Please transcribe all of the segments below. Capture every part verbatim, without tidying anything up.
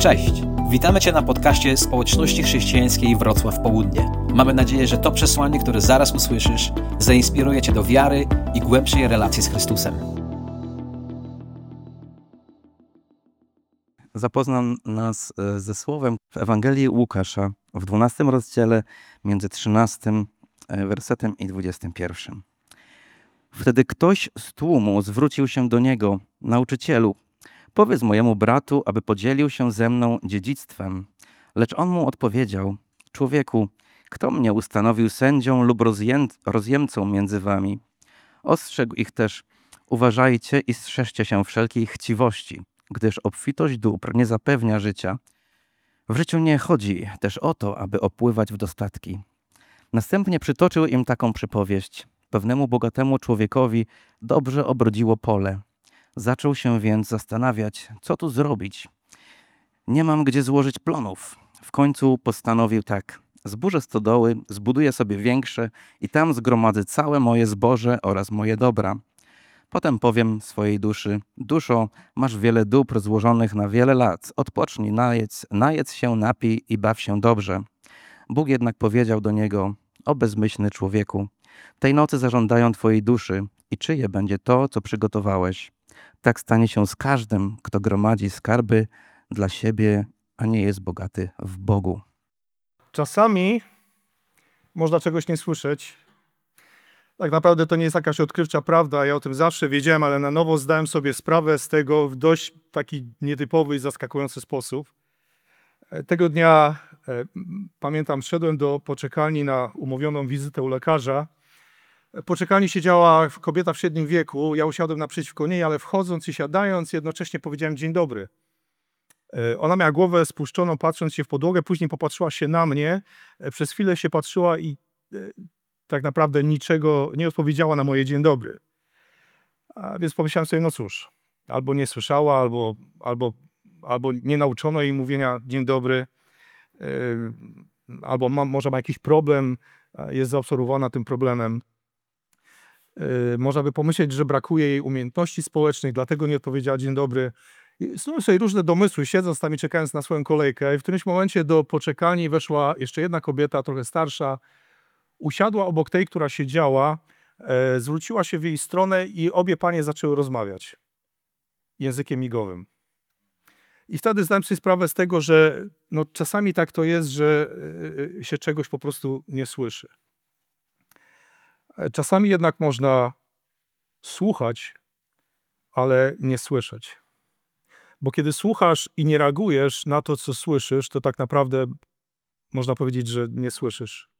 Cześć! Witamy Cię na podcaście Społeczności Chrześcijańskiej Wrocław Południe. Mamy nadzieję, że to przesłanie, które zaraz usłyszysz, zainspiruje Cię do wiary i głębszej relacji z Chrystusem. Zapozna nas ze słowem w Ewangelii Łukasza w dwunastym rozdziale między trzynastym wersetem i dwudziestym pierwszym. Wtedy ktoś z tłumu zwrócił się do niego: Nauczycielu, powiedz mojemu bratu, aby podzielił się ze mną dziedzictwem. Lecz on mu odpowiedział: Człowieku, kto mnie ustanowił sędzią lub rozję- rozjemcą między wami? Ostrzegł ich też: Uważajcie i strzeżcie się wszelkiej chciwości, gdyż obfitość dóbr nie zapewnia życia. W życiu nie chodzi też o to, aby opływać w dostatki. Następnie przytoczył im taką przypowieść. Pewnemu bogatemu człowiekowi dobrze obrodziło pole. Zaczął się więc zastanawiać, co tu zrobić. Nie mam gdzie złożyć plonów. W końcu postanowił tak: zburzę stodoły, zbuduję sobie większe i tam zgromadzę całe moje zboże oraz moje dobra. Potem powiem swojej duszy: duszo, masz wiele dóbr złożonych na wiele lat. Odpocznij, najedz, najedz się, napij i baw się dobrze. Bóg jednak powiedział do niego: o bezmyślny człowieku, tej nocy zażądają twojej duszy i czyje będzie to, co przygotowałeś. Tak stanie się z każdym, kto gromadzi skarby dla siebie, a nie jest bogaty w Bogu. Czasami można czegoś nie słyszeć. Tak naprawdę to nie jest jakaś odkrywcza prawda, ja o tym zawsze wiedziałem, ale na nowo zdałem sobie sprawę z tego w dość taki nietypowy i zaskakujący sposób. Tego dnia, e, pamiętam, szedłem do poczekalni na umówioną wizytę u lekarza. W poczekalni siedziała kobieta w średnim wieku, ja usiadłem naprzeciwko niej, ale wchodząc i siadając jednocześnie powiedziałem dzień dobry. E, ona miała głowę spuszczoną, patrząc się w podłogę, później popatrzyła się na mnie, e, przez chwilę się patrzyła i e, tak naprawdę niczego nie odpowiedziała na moje dzień dobry. A więc pomyślałem sobie, no cóż, albo nie słyszała, albo, albo, albo nie nauczono jej mówienia dzień dobry, yy, albo ma, może ma jakiś problem, jest zaobserwowana tym problemem. Yy, można by pomyśleć, że brakuje jej umiejętności społecznych, dlatego nie odpowiedziała dzień dobry. Snułem sobie różne domysły, siedząc tam i czekając na swoją kolejkę. I w którymś momencie do poczekalni weszła jeszcze jedna kobieta, trochę starsza. Usiadła obok tej, która siedziała, e, zwróciła się w jej stronę i obie panie zaczęły rozmawiać językiem migowym. I wtedy zdałem sobie sprawę z tego, że no, czasami tak to jest, że e, się czegoś po prostu nie słyszy. E, czasami jednak można słuchać, ale nie słyszeć. Bo kiedy słuchasz i nie reagujesz na to, co słyszysz, to tak naprawdę można powiedzieć, że nie słyszysz.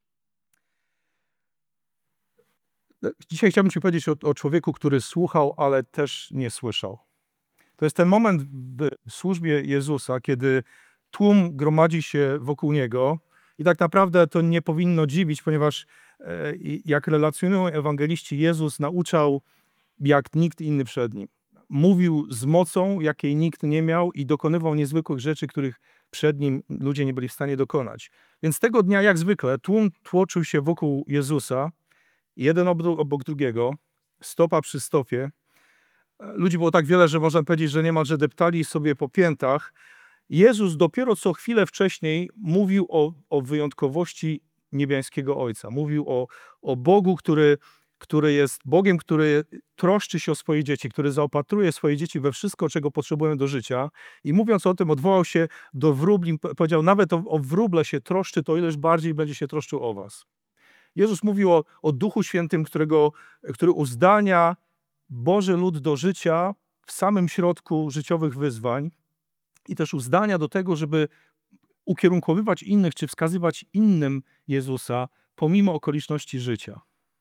Dzisiaj chciałbym Ci powiedzieć o, o człowieku, który słuchał, ale też nie słyszał. To jest ten moment w służbie Jezusa, kiedy tłum gromadzi się wokół Niego i tak naprawdę to nie powinno dziwić, ponieważ e, jak relacjonują ewangeliści, Jezus nauczał jak nikt inny przed Nim. Mówił z mocą, jakiej nikt nie miał i dokonywał niezwykłych rzeczy, których przed Nim ludzie nie byli w stanie dokonać. Więc tego dnia, jak zwykle, tłum tłoczył się wokół Jezusa, jeden obok drugiego, stopa przy stopie. Ludzi było tak wiele, że można powiedzieć, że niemalże deptali sobie po piętach. Jezus dopiero co chwilę wcześniej mówił o, o wyjątkowości niebiańskiego Ojca. Mówił o, o Bogu, który, który jest Bogiem, który troszczy się o swoje dzieci, który zaopatruje swoje dzieci we wszystko, czego potrzebują do życia. I mówiąc o tym, odwołał się do wróbli, powiedział, nawet o, o wróble się troszczy, to ileż bardziej będzie się troszczył o was. Jezus mówił o, o Duchu Świętym, którego, który uzdalnia Boży lud do życia w samym środku życiowych wyzwań i też uzdalnia do tego, żeby ukierunkowywać innych czy wskazywać innym Jezusa pomimo okoliczności życia.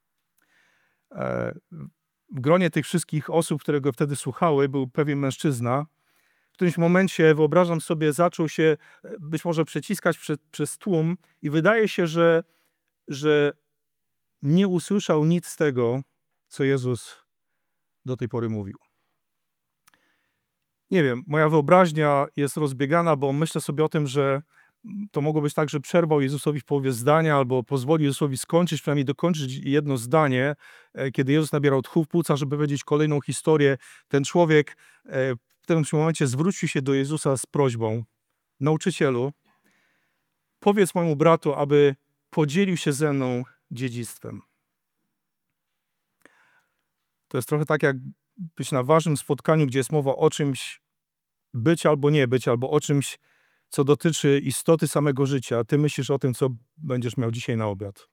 W gronie tych wszystkich osób, które go wtedy słuchały, był pewien mężczyzna. W którymś momencie, wyobrażam sobie, zaczął się być może przeciskać przez, przez tłum i wydaje się, że że nie usłyszał nic z tego, co Jezus do tej pory mówił. Nie wiem, moja wyobraźnia jest rozbiegana, bo myślę sobie o tym, że to mogło być tak, że przerwał Jezusowi w połowie zdania albo pozwolił Jezusowi skończyć, przynajmniej dokończyć jedno zdanie, kiedy Jezus nabierał tchu w płuca, żeby powiedzieć kolejną historię. Ten człowiek w tym momencie zwrócił się do Jezusa z prośbą: nauczycielu, powiedz mojemu bratu, aby podzielił się ze mną dziedzictwem. To jest trochę tak, jak być na ważnym spotkaniu, gdzie jest mowa o czymś być albo nie być, albo o czymś, co dotyczy istoty samego życia, a ty myślisz o tym, co będziesz miał dzisiaj na obiad.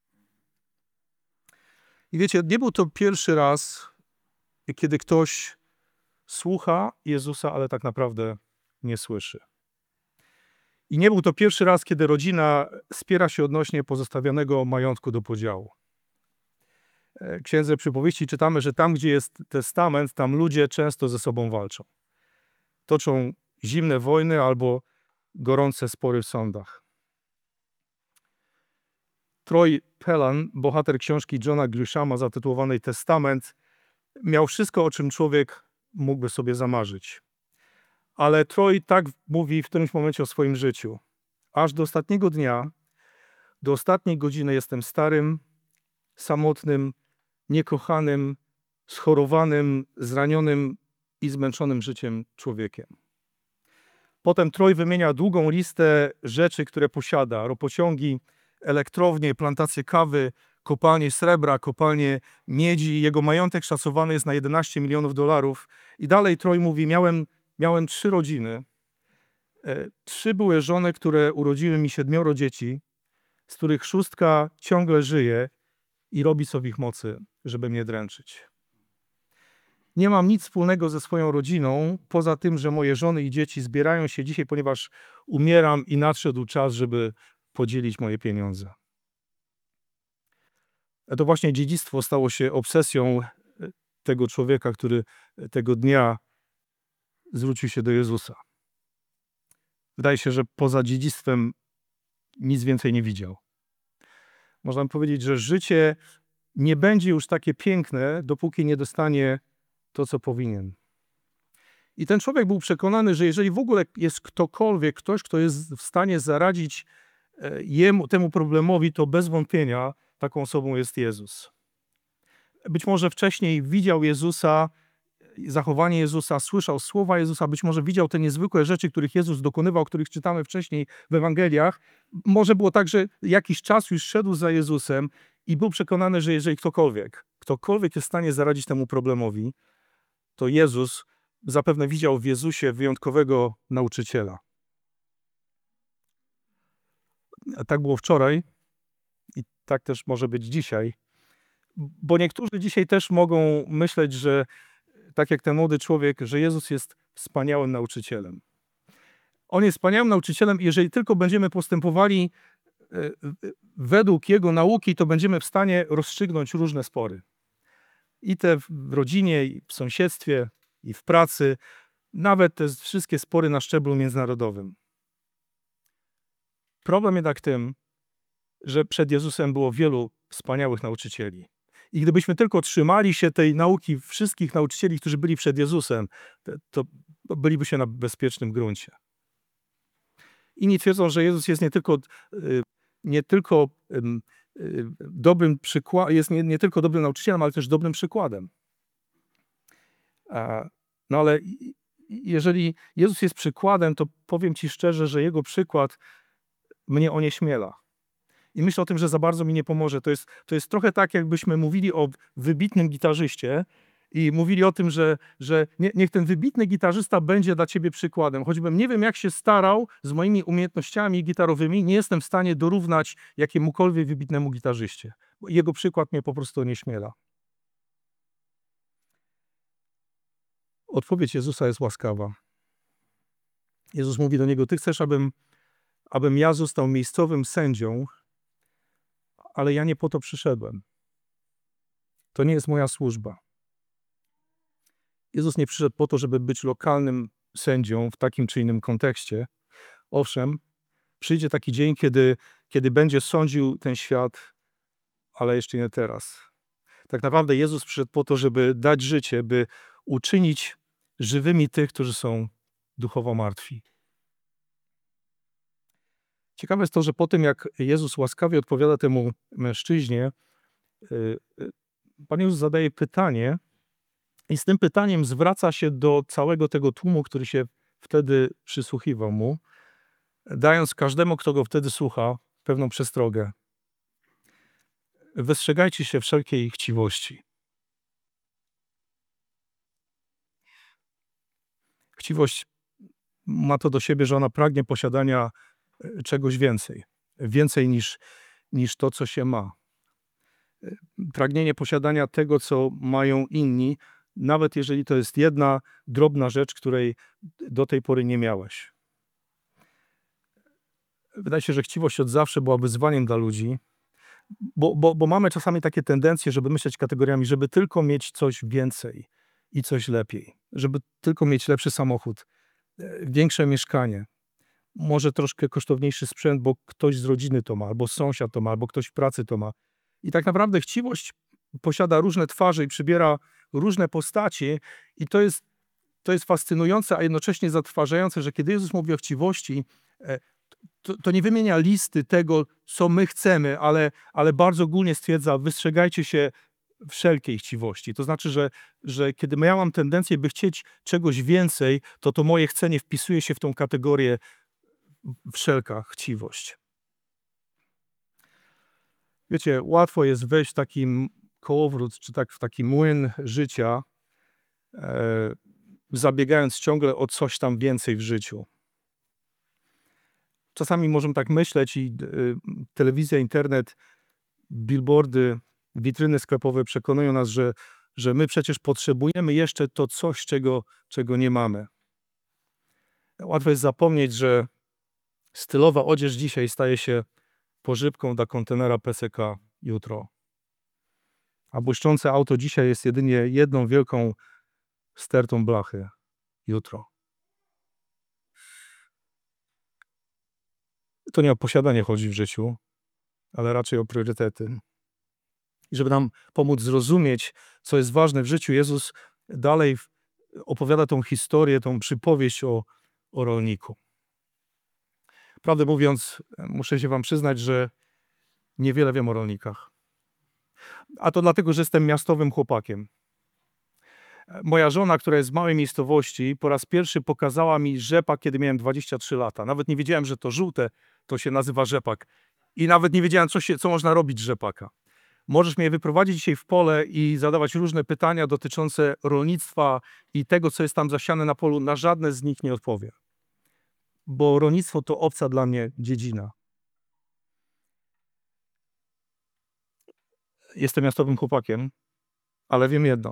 I wiecie, nie był to pierwszy raz, kiedy ktoś słucha Jezusa, ale tak naprawdę nie słyszy. I nie był to pierwszy raz, kiedy rodzina spiera się odnośnie pozostawionego majątku do podziału. W Księdze Przypowieści czytamy, że tam, gdzie jest testament, tam ludzie często ze sobą walczą. Toczą zimne wojny albo gorące spory w sądach. Troy Pellan, bohater książki Johna Grishama zatytułowanej Testament, miał wszystko, o czym człowiek mógłby sobie zamarzyć. Ale Troy tak mówi w którymś momencie o swoim życiu. Aż do ostatniego dnia, do ostatniej godziny jestem starym, samotnym, niekochanym, schorowanym, zranionym i zmęczonym życiem człowiekiem. Potem Troy wymienia długą listę rzeczy, które posiada. Ropociągi, elektrownie, plantacje kawy, kopalnie srebra, kopalnie miedzi. Jego majątek szacowany jest na jedenaście milionów dolarów. I dalej Troy mówi, miałem, miałem trzy rodziny. E, trzy były żony, które urodziły mi siedmioro dzieci, z których szóstka ciągle żyje i robi co w ich mocy, żeby mnie dręczyć. Nie mam nic wspólnego ze swoją rodziną, poza tym, że moje żony i dzieci zbierają się dzisiaj, ponieważ umieram i nadszedł czas, żeby podzielić moje pieniądze. To właśnie dziedzictwo stało się obsesją tego człowieka, który tego dnia zwrócił się do Jezusa. Wydaje się, że poza dziedzictwem nic więcej nie widział. Można powiedzieć, że życie nie będzie już takie piękne, dopóki nie dostanie to, co powinien. I ten człowiek był przekonany, że jeżeli w ogóle jest ktokolwiek, ktoś, kto jest w stanie zaradzić jemu, temu problemowi, to bez wątpienia taką osobą jest Jezus. Być może wcześniej widział Jezusa, zachowanie Jezusa, słyszał słowa Jezusa, być może widział te niezwykłe rzeczy, których Jezus dokonywał, których czytamy wcześniej w Ewangeliach. Może było tak, że jakiś czas już szedł za Jezusem i był przekonany, że jeżeli ktokolwiek, ktokolwiek jest w stanie zaradzić temu problemowi, to Jezus zapewne widział w Jezusie wyjątkowego nauczyciela. A tak było wczoraj i tak też może być dzisiaj. Bo niektórzy dzisiaj też mogą myśleć, że tak jak ten młody człowiek, że Jezus jest wspaniałym nauczycielem. On jest wspaniałym nauczycielem i jeżeli tylko będziemy postępowali według Jego nauki, to będziemy w stanie rozstrzygnąć różne spory. I te w rodzinie, i w sąsiedztwie, i w pracy, nawet te wszystkie spory na szczeblu międzynarodowym. Problem jednak w tym, że przed Jezusem było wielu wspaniałych nauczycieli. I gdybyśmy tylko trzymali się tej nauki wszystkich nauczycieli, którzy byli przed Jezusem, to byliby się na bezpiecznym gruncie. Inni twierdzą, że Jezus jest nie tylko, nie tylko dobrym przykładem, jest nie, nie tylko dobrym nauczycielem, ale też dobrym przykładem. No ale jeżeli Jezus jest przykładem, to powiem ci szczerze, że Jego przykład mnie onieśmiela. I myślę o tym, że za bardzo mi nie pomoże. To jest, to jest trochę tak, jakbyśmy mówili o wybitnym gitarzyście i mówili o tym, że, że nie, niech ten wybitny gitarzysta będzie dla ciebie przykładem. Choćbym nie wiem, jak się starał z moimi umiejętnościami gitarowymi, nie jestem w stanie dorównać jakiemukolwiek wybitnemu gitarzyście. Jego przykład mnie po prostu onieśmiela. Odpowiedź Jezusa jest łaskawa. Jezus mówi do niego, ty chcesz, abym, abym ja został miejscowym sędzią, ale ja nie po to przyszedłem. To nie jest moja służba. Jezus nie przyszedł po to, żeby być lokalnym sędzią w takim czy innym kontekście. Owszem, przyjdzie taki dzień, kiedy, kiedy będzie sądził ten świat, ale jeszcze nie teraz. Tak naprawdę Jezus przyszedł po to, żeby dać życie, by uczynić żywymi tych, którzy są duchowo martwi. Ciekawe jest to, że po tym, jak Jezus łaskawie odpowiada temu mężczyźnie, Pan Jezus zadaje pytanie i z tym pytaniem zwraca się do całego tego tłumu, który się wtedy przysłuchiwał mu. dając każdemu, kto go wtedy słucha, pewną przestrogę. Wystrzegajcie się wszelkiej chciwości. Chciwość ma to do siebie, że ona pragnie posiadania czegoś więcej. Więcej niż, niż to, co się ma. Pragnienie posiadania tego, co mają inni, nawet jeżeli to jest jedna drobna rzecz, której do tej pory nie miałeś. Wydaje się, że chciwość od zawsze była wyzwaniem dla ludzi, bo, bo, bo mamy czasami takie tendencje, żeby myśleć kategoriami, żeby tylko mieć coś więcej i coś lepiej, żeby tylko mieć lepszy samochód, większe mieszkanie, może troszkę kosztowniejszy sprzęt, bo ktoś z rodziny to ma, albo sąsiad to ma, albo ktoś w pracy to ma. I tak naprawdę chciwość posiada różne twarze i przybiera różne postaci i to jest, to jest fascynujące, a jednocześnie zatrważające, że kiedy Jezus mówi o chciwości, to, to nie wymienia listy tego, co my chcemy, ale, ale bardzo ogólnie stwierdza, wystrzegajcie się wszelkiej chciwości. To znaczy, że, że kiedy ja mam tendencję, by chcieć czegoś więcej, to to moje chcenie wpisuje się w tą kategorię wszelka chciwość. Wiecie, łatwo jest wejść w taki kołowrót, czy tak w taki młyn życia, e, zabiegając ciągle o coś tam więcej w życiu. Czasami możemy tak myśleć i y, telewizja, internet, billboardy, witryny sklepowe przekonują nas, że, że my przecież potrzebujemy jeszcze to coś, czego, czego nie mamy. Łatwo jest zapomnieć, że stylowa odzież dzisiaj staje się pożywką dla kontenera P S K jutro. A błyszczące auto dzisiaj jest jedynie jedną wielką stertą blachy jutro. To nie o posiadanie chodzi w życiu, ale raczej o priorytety. I żeby nam pomóc zrozumieć, co jest ważne w życiu, Jezus dalej opowiada tą historię, tą przypowieść o, o rolniku. Prawdę mówiąc, muszę się wam przyznać, że niewiele wiem o rolnikach. A to dlatego, że jestem miastowym chłopakiem. Moja żona, która jest z małej miejscowości, po raz pierwszy pokazała mi rzepak, kiedy miałem dwadzieścia trzy lata. Nawet nie wiedziałem, że to żółte, to się nazywa rzepak. I nawet nie wiedziałem, co, się, co można robić z rzepaka. Możesz mnie wyprowadzić dzisiaj w pole i zadawać różne pytania dotyczące rolnictwa i tego, co jest tam zasiane na polu. Na żadne z nich nie odpowiem. Bo rolnictwo to obca dla mnie dziedzina. Jestem miastowym chłopakiem, ale wiem jedno.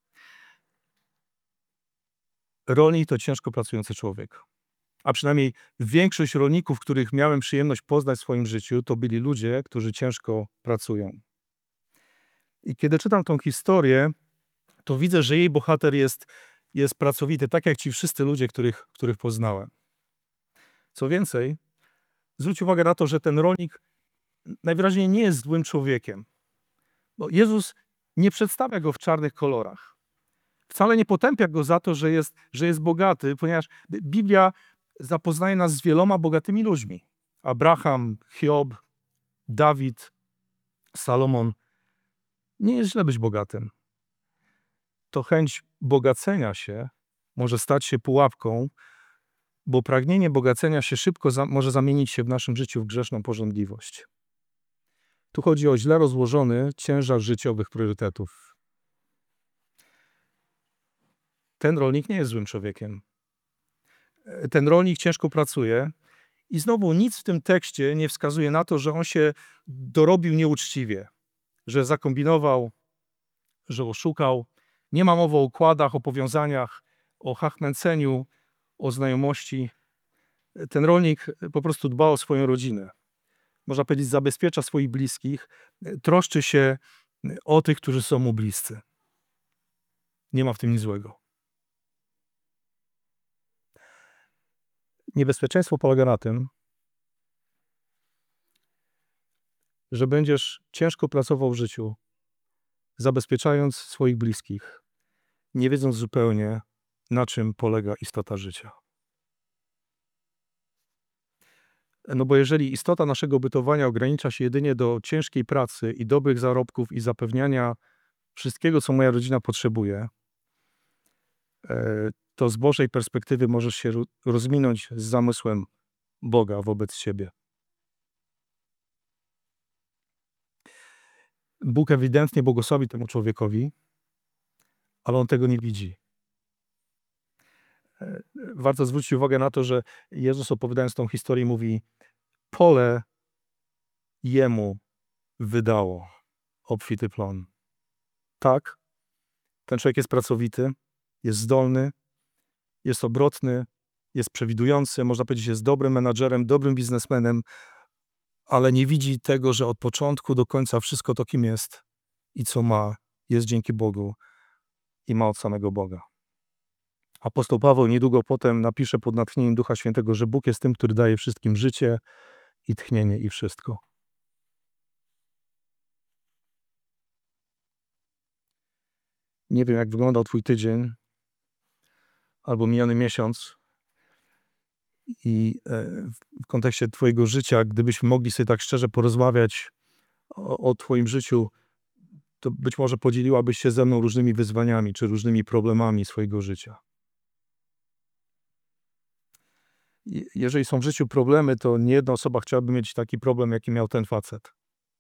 Rolnik to ciężko pracujący człowiek. A przynajmniej większość rolników, których miałem przyjemność poznać w swoim życiu, to byli ludzie, którzy ciężko pracują. I kiedy czytam tą historię, to widzę, że jej bohater jest, jest pracowity, tak jak ci wszyscy ludzie, których, których poznałem. Co więcej, zwróć uwagę na to, że ten rolnik najwyraźniej nie jest złym człowiekiem. Bo Jezus nie przedstawia go w czarnych kolorach. Wcale nie potępia go za to, że jest, że jest bogaty, ponieważ Biblia zapoznaje nas z wieloma bogatymi ludźmi. Abraham, Hiob, Dawid, Salomon. Nie jest źle być bogatym. To chęć bogacenia się może stać się pułapką, bo pragnienie bogacenia się szybko za, może zamienić się w naszym życiu w grzeszną pożądliwość. Tu chodzi o źle rozłożony ciężar życiowych priorytetów. Ten rolnik nie jest złym człowiekiem. Ten rolnik ciężko pracuje i znowu nic w tym tekście nie wskazuje na to, że on się dorobił nieuczciwie, że zakombinował, że oszukał. Nie ma mowy o układach, o powiązaniach, o chachmęceniu, o znajomości. Ten rolnik po prostu dba o swoją rodzinę. Można powiedzieć, zabezpiecza swoich bliskich, troszczy się o tych, którzy są mu bliscy. Nie ma w tym nic złego. Niebezpieczeństwo polega na tym, że będziesz ciężko pracował w życiu, zabezpieczając swoich bliskich, nie wiedząc zupełnie, na czym polega istota życia. No bo jeżeli istota naszego bytowania ogranicza się jedynie do ciężkiej pracy i dobrych zarobków i zapewniania wszystkiego, co moja rodzina potrzebuje, to z Bożej perspektywy możesz się rozminąć z zamysłem Boga wobec siebie. Bóg ewidentnie błogosławi temu człowiekowi, ale on tego nie widzi. Warto zwrócić uwagę na to, że Jezus, opowiadając tą historię, mówi: pole jemu wydało obfity plon. Tak, ten człowiek jest pracowity, jest zdolny, jest obrotny, jest przewidujący, można powiedzieć, jest dobrym menadżerem, dobrym biznesmenem, ale nie widzi tego, że od początku do końca wszystko to, kim jest i co ma, jest dzięki Bogu i ma od samego Boga. Apostoł Paweł niedługo potem napisze pod natchnieniem Ducha Świętego, że Bóg jest tym, który daje wszystkim życie i tchnienie i wszystko. Nie wiem, jak wyglądał twój tydzień albo miniony miesiąc i w kontekście twojego życia, gdybyśmy mogli sobie tak szczerze porozmawiać o, o twoim życiu, to być może podzieliłabyś się ze mną różnymi wyzwaniami czy różnymi problemami swojego życia. Jeżeli są w życiu problemy, to nie jedna osoba chciałaby mieć taki problem, jaki miał ten facet.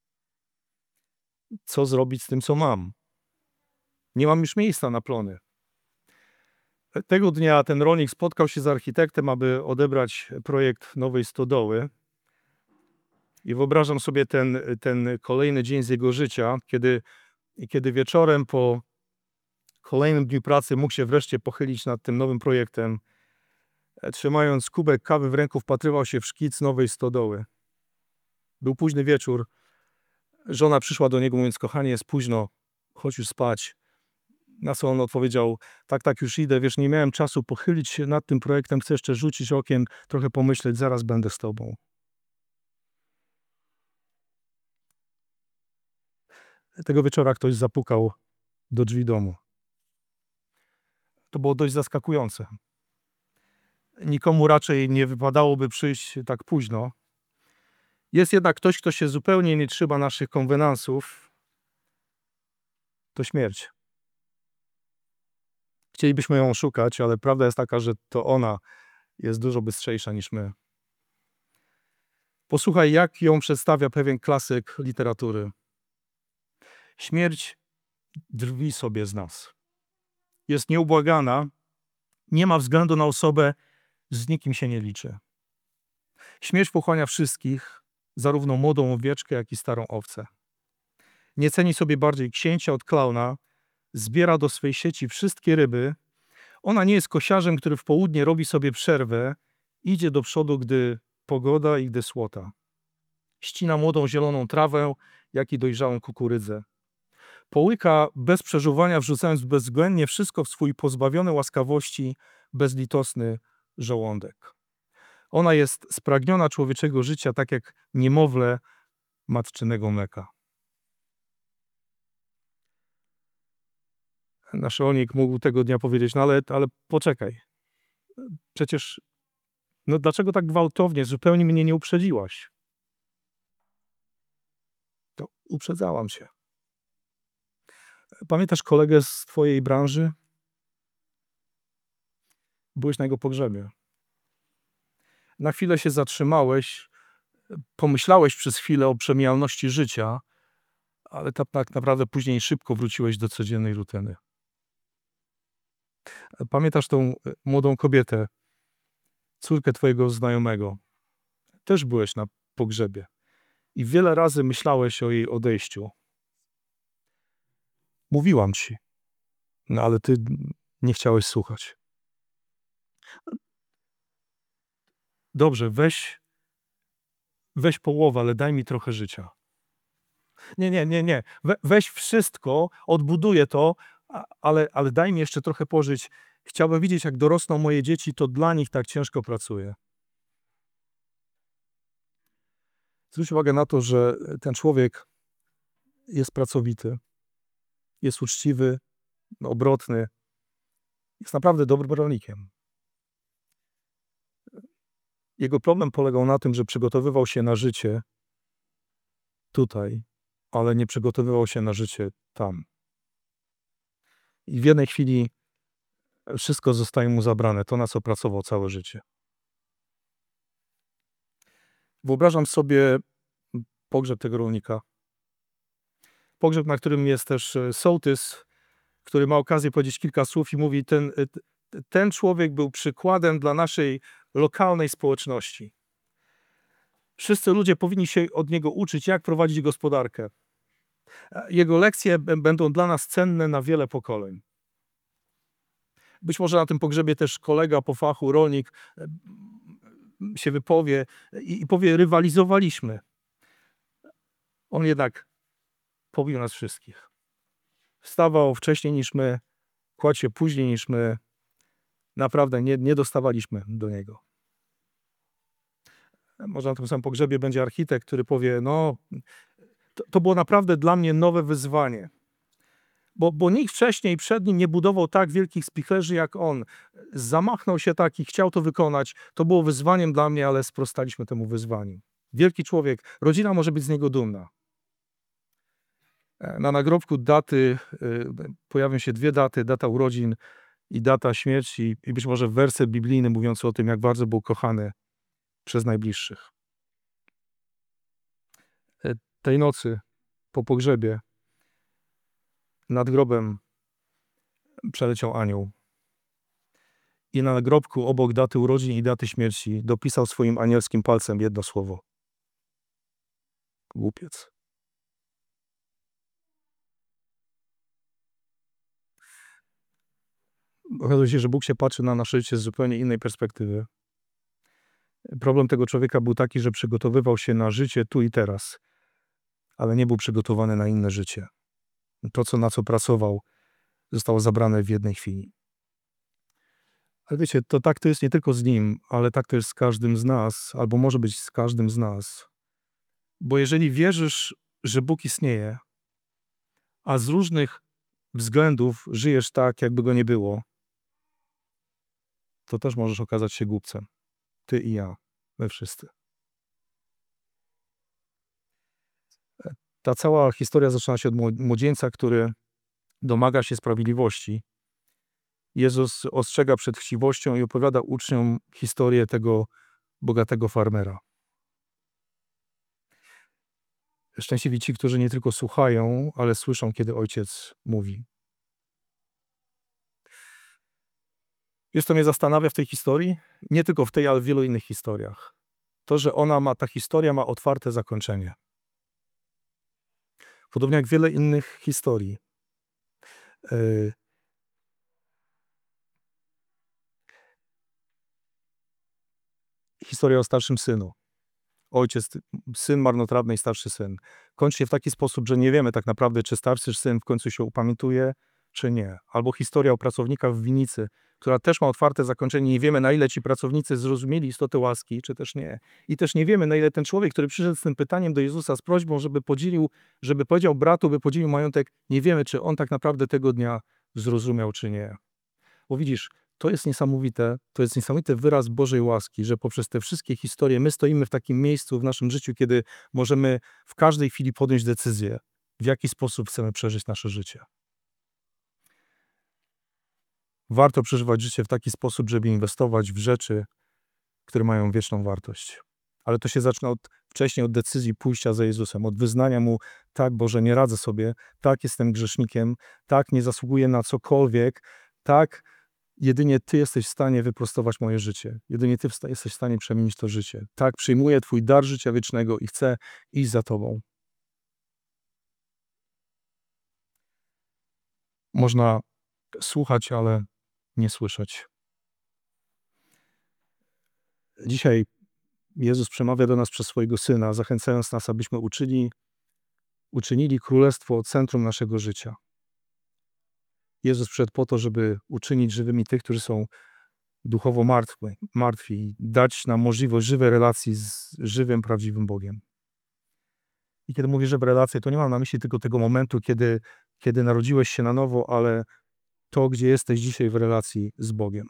Co zrobić z tym, co mam? Nie mam już miejsca na plony. Tego dnia ten rolnik spotkał się z architektem, aby odebrać projekt nowej stodoły. I wyobrażam sobie ten, ten kolejny dzień z jego życia, kiedy, kiedy wieczorem po kolejnym dniu pracy mógł się wreszcie pochylić nad tym nowym projektem. Trzymając kubek kawy w ręku, wpatrywał się w szkic nowej stodoły. Był późny wieczór. Żona przyszła do niego, mówiąc: kochanie, jest późno, chodź już spać. Na co on odpowiedział: tak, tak, już idę, wiesz, nie miałem czasu pochylić się nad tym projektem, chcę jeszcze rzucić okiem, trochę pomyśleć, zaraz będę z tobą. Tego wieczora ktoś zapukał do drzwi domu. To było dość zaskakujące. Nikomu raczej nie wypadałoby przyjść tak późno. Jest jednak ktoś, kto się zupełnie nie trzyma naszych konwenansów. To śmierć. Chcielibyśmy ją szukać, ale prawda jest taka, że to ona jest dużo bystrzejsza niż my. Posłuchaj, jak ją przedstawia pewien klasyk literatury. Śmierć drwi sobie z nas. Jest nieubłagana, nie ma względu na osobę, z nikim się nie liczy. Śmierć pochłania wszystkich, zarówno młodą owieczkę, jak i starą owcę. Nie ceni sobie bardziej księcia od klauna, zbiera do swej sieci wszystkie ryby. Ona nie jest kosiarzem, który w południe robi sobie przerwę, idzie do przodu, gdy pogoda i gdy słota. Ścina młodą zieloną trawę, jak i dojrzałą kukurydzę. Połyka bez przeżuwania, wrzucając bezwzględnie wszystko w swój pozbawiony łaskawości, bezlitosny żołądek. Ona jest spragniona człowieczego życia, tak jak niemowlę matczynego mleka. Nasz rolnik mógł tego dnia powiedzieć: no ale, ale poczekaj, przecież no dlaczego tak gwałtownie, zupełnie mnie nie uprzedziłaś? To uprzedzałam się. Pamiętasz kolegę z twojej branży? Byłeś na jego pogrzebie. Na chwilę się zatrzymałeś, pomyślałeś przez chwilę o przemijalności życia, ale tak, tak naprawdę później szybko wróciłeś do codziennej rutyny. Pamiętasz tą młodą kobietę, córkę twojego znajomego? Też byłeś na pogrzebie i wiele razy myślałeś o jej odejściu. Mówiłam ci, no ale ty nie chciałeś słuchać. Dobrze, weź, weź połowę, ale daj mi trochę życia. Nie, nie, nie, nie. We, weź wszystko, odbuduję to, ale, ale daj mi jeszcze trochę pożyć. Chciałbym widzieć, jak dorosną moje dzieci, to dla nich tak ciężko pracuję. Zwróć uwagę na to, że ten człowiek jest pracowity, jest uczciwy, obrotny, jest naprawdę dobrym rolnikiem. Jego problem polegał na tym, że przygotowywał się na życie tutaj, ale nie przygotowywał się na życie tam. I w jednej chwili wszystko zostaje mu zabrane, to na co pracował całe życie. Wyobrażam sobie pogrzeb tego rolnika. Pogrzeb, na którym jest też sołtys, który ma okazję powiedzieć kilka słów i mówi, ten, ten człowiek był przykładem dla naszej lokalnej społeczności. Wszyscy ludzie powinni się od niego uczyć, jak prowadzić gospodarkę. Jego lekcje będą dla nas cenne na wiele pokoleń. Być może na tym pogrzebie też kolega po fachu, rolnik, się wypowie i, i powie, rywalizowaliśmy. On jednak pobił nas wszystkich. Wstawał wcześniej niż my, kładł się później niż my. Naprawdę nie, nie dostawaliśmy do niego. Może na tym samym pogrzebie będzie architekt, który powie, no to, to było naprawdę dla mnie nowe wyzwanie. Bo, bo nikt wcześniej przed nim nie budował tak wielkich spichlerzy jak on. Zamachnął się tak i chciał to wykonać. To było wyzwaniem dla mnie, ale sprostaliśmy temu wyzwaniu. Wielki człowiek, rodzina może być z niego dumna. Na nagrobku daty, pojawią się dwie daty, data urodzin i data śmierci i być może werset biblijny mówiący o tym, jak bardzo był kochany przez najbliższych. Tej nocy po pogrzebie nad grobem przeleciał anioł i na nagrobku obok daty urodzin i daty śmierci dopisał swoim anielskim palcem jedno słowo. Głupiec. Okazuje się, że Bóg się patrzy na nasze życie z zupełnie innej perspektywy. Problem tego człowieka był taki, że przygotowywał się na życie tu i teraz, ale nie był przygotowany na inne życie. To, co, na co pracował, zostało zabrane w jednej chwili. Ale wiecie, to tak to jest nie tylko z nim, ale tak to jest z każdym z nas, albo może być z każdym z nas. Bo jeżeli wierzysz, że Bóg istnieje, a z różnych względów żyjesz tak, jakby go nie było, to też możesz okazać się głupcem. Ty i ja, my wszyscy. Ta cała historia zaczyna się od młodzieńca, który domaga się sprawiedliwości. Jezus ostrzega przed chciwością i opowiada uczniom historię tego bogatego farmera. Szczęśliwi ci, którzy nie tylko słuchają, ale słyszą, kiedy ojciec mówi. Wiesz, co mnie zastanawia w tej historii? Nie tylko w tej, ale w wielu innych historiach. To, że ona ma, ta historia ma otwarte zakończenie. Podobnie jak wiele innych historii. Yy, Historia o starszym synu. Ojciec, syn marnotrawny i starszy syn. Kończy się w taki sposób, że nie wiemy tak naprawdę, czy starszy syn w końcu się upamiętuje, czy nie. Albo historia o pracownikach w winnicy, która też ma otwarte zakończenie. Nie wiemy, na ile ci pracownicy zrozumieli istotę łaski, czy też nie. I też nie wiemy, na ile ten człowiek, który przyszedł z tym pytaniem do Jezusa z prośbą, żeby podzielił, żeby powiedział bratu, by podzielił majątek, nie wiemy, czy on tak naprawdę tego dnia zrozumiał, czy nie. Bo widzisz, to jest niesamowite, to jest niesamowity wyraz Bożej łaski, że poprzez te wszystkie historie my stoimy w takim miejscu w naszym życiu, kiedy możemy w każdej chwili podjąć decyzję, w jaki sposób chcemy przeżyć nasze życie. Warto przeżywać życie w taki sposób, żeby inwestować w rzeczy, które mają wieczną wartość. Ale to się zaczyna od, wcześniej od decyzji pójścia za Jezusem, od wyznania Mu, tak Boże, nie radzę sobie, tak jestem grzesznikiem, tak nie zasługuję na cokolwiek, tak jedynie Ty jesteś w stanie wyprostować moje życie. Jedynie Ty jesteś w stanie przemienić to życie. Tak, przyjmuję Twój dar życia wiecznego i chcę iść za Tobą. Można słuchać, ale nie słyszeć. Dzisiaj Jezus przemawia do nas przez swojego Syna, zachęcając nas, abyśmy uczyli, uczynili Królestwo centrum naszego życia. Jezus przyszedł po to, żeby uczynić żywymi tych, którzy są duchowo martwi, martwi, dać nam możliwość żywej relacji z żywym, prawdziwym Bogiem. I kiedy mówię żywe relacje, to nie mam na myśli tylko tego momentu, kiedy, kiedy narodziłeś się na nowo, ale to, gdzie jesteś dzisiaj w relacji z Bogiem.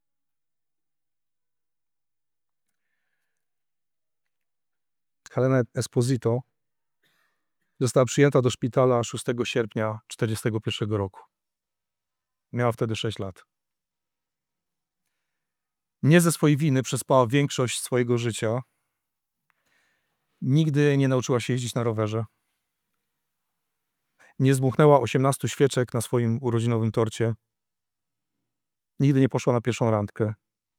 Helena Esposito została przyjęta do szpitala szóstego sierpnia tysiąc dziewięćset czterdziestego pierwszego roku. Miała wtedy sześć lat. Nie ze swojej winy przespała większość swojego życia. Nigdy nie nauczyła się jeździć na rowerze. Nie zdmuchnęła osiemnastu świeczek na swoim urodzinowym torcie. Nigdy nie poszła na pierwszą randkę.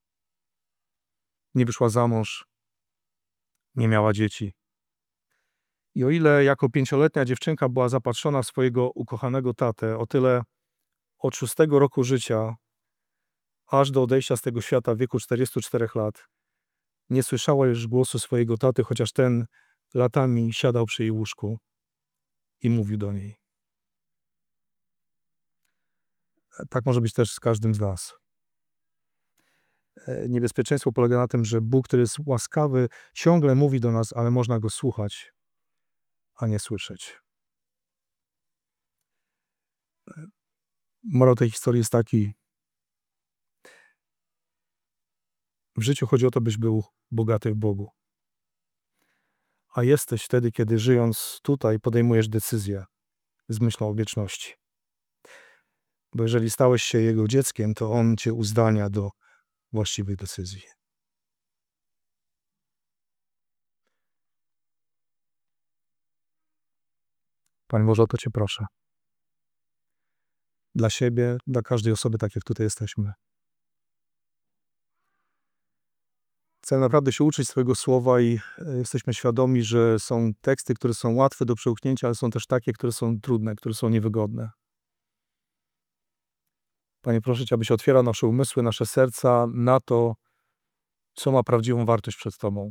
Nie wyszła za mąż. Nie miała dzieci. I o ile jako pięcioletnia dziewczynka była zapatrzona w swojego ukochanego tatę, o tyle od szóstego roku życia, aż do odejścia z tego świata w wieku czterdziestu czterech lat, nie słyszała już głosu swojego taty, chociaż ten latami siadał przy jej łóżku i mówił do niej. Tak może być też z każdym z nas. Niebezpieczeństwo polega na tym, że Bóg, który jest łaskawy, ciągle mówi do nas, ale można Go słuchać, a nie słyszeć. Morał tej historii jest taki: w życiu chodzi o to, byś był bogaty w Bogu. A jesteś wtedy, kiedy żyjąc tutaj podejmujesz decyzję z myślą o wieczności. Bo jeżeli stałeś się Jego dzieckiem, to On cię uzdalnia do właściwej decyzji. Panie Boże, o to Cię proszę. Dla siebie, dla każdej osoby, tak jak tutaj jesteśmy. Chcemy naprawdę się uczyć swojego słowa i jesteśmy świadomi, że są teksty, które są łatwe do przełknięcia, ale są też takie, które są trudne, które są niewygodne. Panie, proszę Cię, abyś otwierał nasze umysły, nasze serca na to, co ma prawdziwą wartość przed Tobą.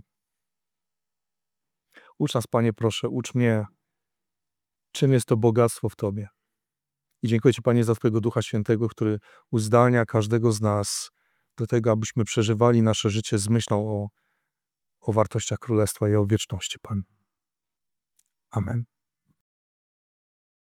Ucz nas, Panie, proszę, ucz mnie, czym jest to bogactwo w Tobie. I dziękuję Ci, Panie, za Twojego Ducha Świętego, który uzdalnia każdego z nas do tego, abyśmy przeżywali nasze życie z myślą o, o wartościach Królestwa i o wieczności, Pan. Amen.